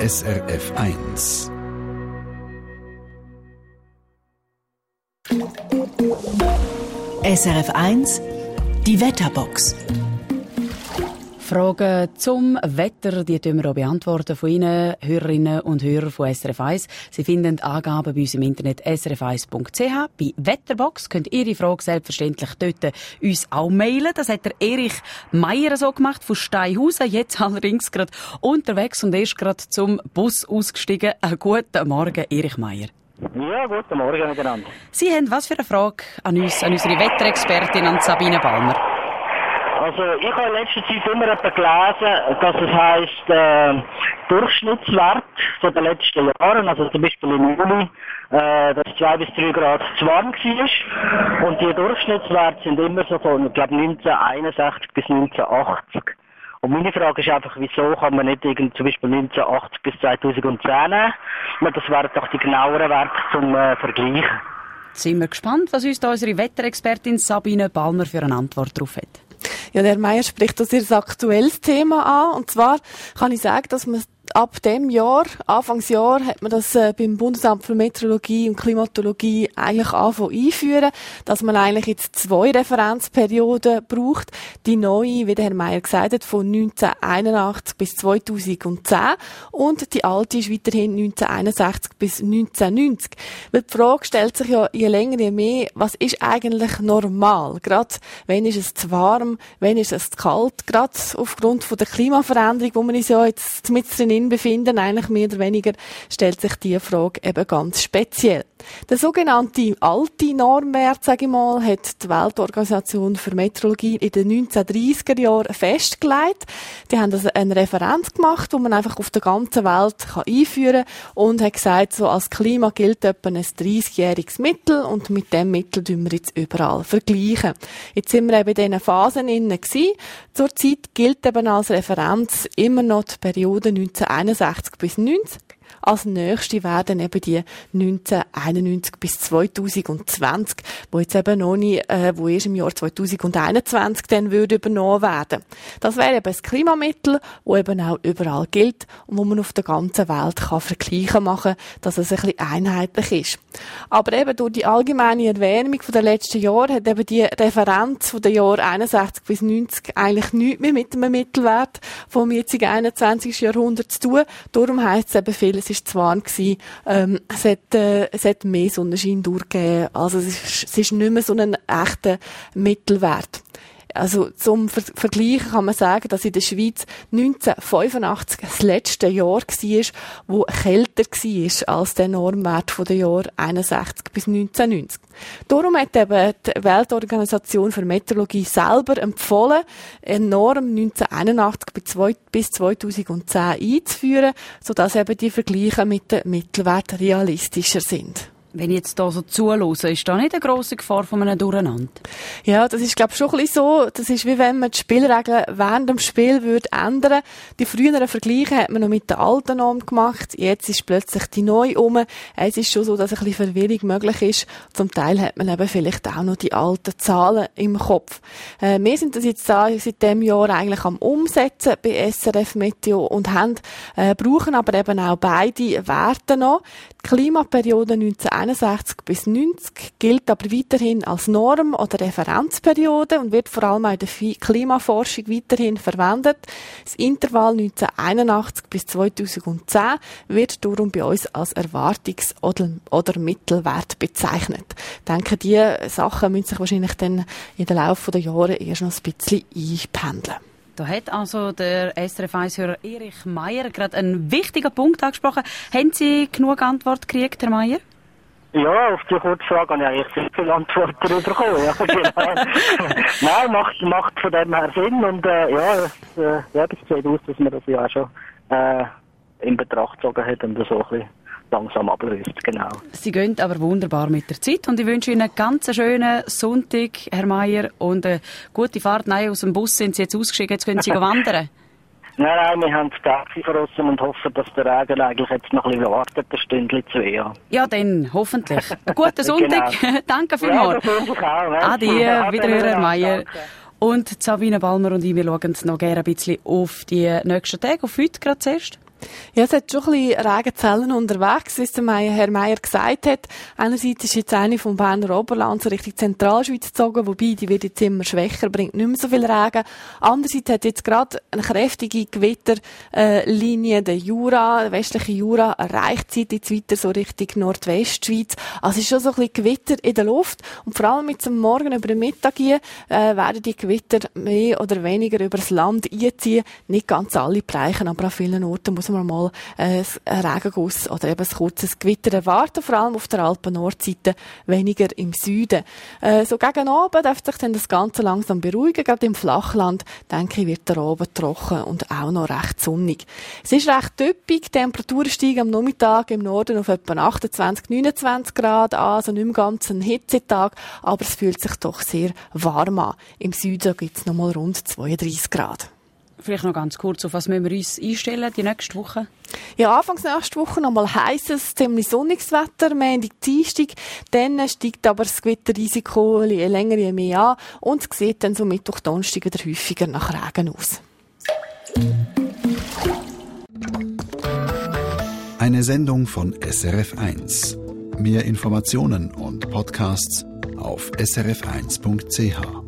SRF 1. SRF 1, die Wetterbox. Fragen zum Wetter, die beantworten wir auch beantworten von Ihnen, Hörerinnen und Hörer von SRF 1. Sie finden Angaben bei uns im Internet srf1.ch. Bei Wetterbox könnt ihr Ihre Frage selbstverständlich dort uns auch mailen. Das hat der Erich Meier so gemacht von Steinhausen, jetzt allerdings gerade unterwegs und ist gerade zum Bus ausgestiegen. Guten Morgen, Erich Meier. Ja, guten Morgen miteinander. Sie haben was für eine Frage an uns, an unsere Wetterexpertin, an Sabine Balmer? Also ich habe in letzter Zeit immer gelesen, dass es heisst, Durchschnittswert von den letzten Jahren, also zum Beispiel im Juli, dass 2 bis 3 Grad zu warm war. Und die Durchschnittswerte sind immer so von, ich glaube, 1961 bis 1980. Und meine Frage ist einfach, wieso kann man nicht zum Beispiel 1980 bis 2010 nehmen? Das wären doch die genaueren Werte zum Vergleichen. Sind wir gespannt, was uns da unsere Wetterexpertin Sabine Balmer für eine Antwort drauf hat. Ja, der Herr Meier spricht ein sehr aktuelles Thema an. Und zwar kann ich sagen, dass man ab dem Jahr, Anfangsjahr, hat man das beim Bundesamt für Meteorologie und Klimatologie eigentlich einführen, dass man eigentlich jetzt 2 Referenzperioden braucht. Die neue, wie der Herr Meier gesagt hat, von 1981 bis 2010 und die alte ist weiterhin 1961 bis 1990. Weil die Frage stellt sich ja je länger, je mehr, was ist eigentlich normal? Gerade wenn ist es zu warm, wenn ist es zu kalt? Gerade aufgrund von der Klimaveränderung, wo man uns ja jetzt mit drin befinden, eigentlich mehr oder weniger, stellt sich diese Frage eben ganz speziell. Der sogenannte alte Normwert, sage ich mal, hat die Weltorganisation für Meteorologie in den 1930er Jahren festgelegt. Die haben also eine Referenz gemacht, wo man einfach auf der ganzen Welt einführen kann und hat gesagt, so als Klima gilt etwa ein 30-jähriges Mittel und mit dem Mittel tun wir jetzt überall vergleichen. Jetzt sind wir eben in diesen Phasen innen gewesen. Zurzeit gilt eben als Referenz immer noch die Periode 1961 bis 90. Als nächste werden eben die 1991 bis 2020, wo jetzt eben noch nicht, wo erst im Jahr 2021 dann würde übernommen werden. Das wäre eben das Klimamittel, wo eben auch überall gilt und wo man auf der ganzen Welt kann Vergleiche machen, dass es ein bisschen einheitlich ist. Aber eben durch die allgemeine Erwärmung der letzten Jahre hat eben die Referenz von den Jahren 61 bis 90 eigentlich nichts mehr mit einem Mittelwert vom jetzigen 21. Jahrhundert zu tun. Darum heisst es eben viel, es ist zu warm gewesen. Es hat mehr Sonnenschein durchgegeben. Also es ist nicht mehr so ein echter Mittelwert. Also zum Vergleich kann man sagen, dass in der Schweiz 1985 das letzte Jahr war, wo kälter war als der Normwert von den Jahren 61 bis 1990. Darum hat eben die Weltorganisation für Meteorologie selber empfohlen, eine Norm 1981 bis 2010 einzuführen, sodass eben die Vergleiche mit den Mittelwerten realistischer sind. Wenn ich jetzt da so zuhöre, ist da nicht eine grosse Gefahr von einem Durcheinander? Ja, das ist, glaube ich, schon ein bisschen so. Das ist wie wenn man die Spielregeln während dem Spiel würde ändern. Die früheren Vergleiche hat man noch mit der alten Norm gemacht. Jetzt ist plötzlich die neue um. Es ist schon so, dass ein bisschen Verwirrung möglich ist. Zum Teil hat man eben vielleicht auch noch die alten Zahlen im Kopf. Wir sind das jetzt seit diesem Jahr eigentlich am Umsetzen bei SRF Meteo und brauchen aber eben auch beide Werte noch. Die Klimaperiode 1961 bis 90 gilt aber weiterhin als Norm oder Referenzperiode und wird vor allem auch in der Klimaforschung weiterhin verwendet. Das Intervall 1981 bis 2010 wird darum bei uns als Erwartungs- oder Mittelwert bezeichnet. Ich denke, diese Sachen müssen sich wahrscheinlich dann in den Laufe der Jahre erst noch ein bisschen einpendeln. Da hat also der SRF-1-Hörer Erich Meier gerade einen wichtigen Punkt angesprochen. Haben Sie genug Antwort gekriegt, Herr Meier? Ja, auf die kurze Frage habe ich eigentlich sehr viele Antworten bekommen. Ja, genau. Nein, macht von dem her Sinn und das sieht aus, dass man das ja auch schon in Betracht gezogen hat und so ein bisschen langsam ablöst, genau. Sie gehen aber wunderbar mit der Zeit und ich wünsche Ihnen einen ganz schönen Sonntag, Herr Meier, und eine gute Fahrt. Nein, aus dem Bus sind Sie jetzt ausgestiegen, jetzt können Sie wandern. Nein, wir haben das Taxi verlassen und hoffen, dass der Regen eigentlich jetzt noch ein bisschen wartet, ein Stündchen 2, ja. Ja, dann, hoffentlich. Einen guten Sonntag. Genau. Danke vielmals. Ja, das wünsche ich auch. Adi, wiederhören, Herr Meier. Danke. Und Sabine Balmer und ich, wir schauen noch gerne ein bisschen auf die nächsten Tage, auf heute gerade zuerst. Ja, es hat schon ein bisschen Regenzellen unterwegs, wie es der Herr Meier gesagt hat. Einerseits ist jetzt eine vom Berner Oberland so Richtung Zentralschweiz gezogen, wobei die wird jetzt immer schwächer, bringt nicht mehr so viel Regen. Andererseits hat jetzt gerade eine kräftige Gewitterlinie der Jura, der westliche Jura, erreicht sie jetzt weiter so Richtung Nordwestschweiz. Also es ist schon so ein bisschen Gewitter in der Luft. Und vor allem jetzt am Morgen über den Mittag hier, werden die Gewitter mehr oder weniger über das Land einziehen. Nicht ganz alle Bereiche, aber an vielen Orten muss man mal einen Regenguss oder eben ein kurzes Gewitter erwarten, vor allem auf der Alpen-Nordseite, weniger im Süden. So gegen Abend dürfte sich dann das Ganze langsam beruhigen. Gerade im Flachland, denke ich, wird der Abend trocken und auch noch recht sonnig. Es ist recht typisch, die Temperaturen steigen am Nachmittag im Norden auf etwa 28, 29 Grad an, also nicht mehr ganz ein Hitzetag, aber es fühlt sich doch sehr warm an. Im Süden gibt es noch mal rund 32 Grad. Vielleicht noch ganz kurz, auf was müssen wir uns einstellen die nächste Woche? Ja, anfangs nächste Woche nochmal heisses, ziemlich sonniges Wetter, Montag, Dienstag. Dann steigt aber das Gewitterrisiko je länger, je mehr an und es sieht dann so Mittwoch, Donnerstag wieder häufiger nach Regen aus. Eine Sendung von SRF1. Mehr Informationen und Podcasts auf srf1.ch.